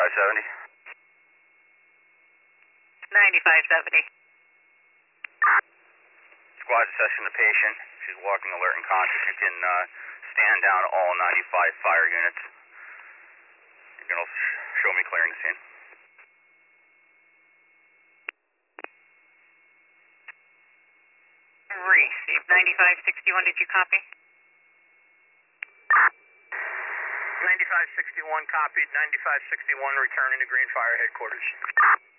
9570. 9570. Squad assessing the patient. She's walking alert and conscious. You can stand down all 95 fire units. You can also show me clearing the scene. Receive. 9561, did you copy? 9561 copied. 9561 returning to Green Fire headquarters.